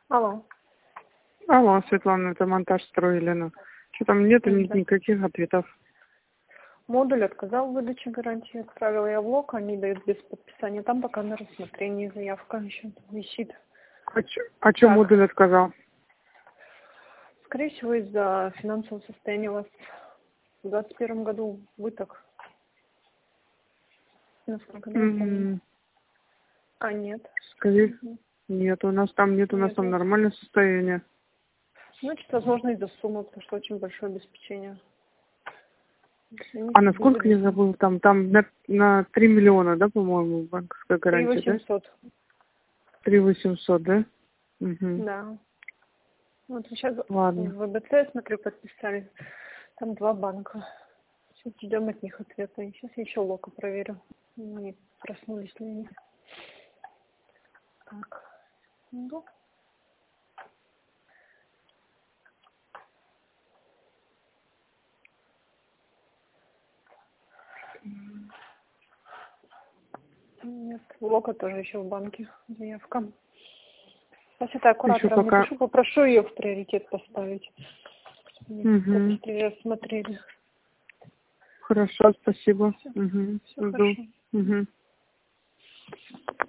Алло. Алло, Светлана, это монтаж строили. Что там нету никаких ответов. Модуль отказал в выдаче гарантии. Отправила я в лог, они дают без подписания. Там пока на рассмотрении заявка еще висит. А что модуль отказал? Скорее всего, из-за финансового состояния у вас в 2021 году выток. Насколько я помню. А, нет. Скорее, нет, у нас там нет, у нас там нормальное состояние. Значит, возможно, из-за суммы, потому что очень большое обеспечение. А насколько я забыл, там на 3 миллиона, да, по-моему, банковская гарантия, 3800. да? 3800, да? Угу. Да. Вот сейчас Ладно. в ВБЦ, смотрю, подписали. Там 2 банка. Сейчас ждем от них ответа. И сейчас я еще лока проверю. Они проснулись ли они. Так. Ну. Нет, лока тоже еще в банке. Заявка. Сейчас это оператором пока... напишу, попрошу ее в приоритет поставить. Побыстрее рассмотрели. Хорошо, спасибо. Все хорошо. Угу.